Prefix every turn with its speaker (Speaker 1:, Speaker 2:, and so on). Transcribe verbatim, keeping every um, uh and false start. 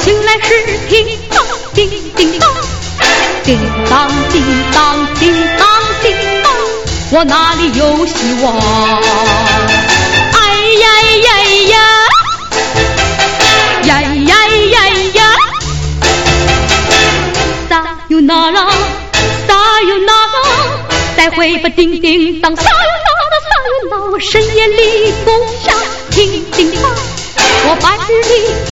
Speaker 1: 醒来时叮当叮叮当，叮当叮当叮当叮当，我哪里有希望？哎呀呀呀，呀呀呀呀，撒有那拉，撒有那拉，再会吧叮叮当，撒有那拉，撒有那拉，我深夜里不想叮叮当，我白日里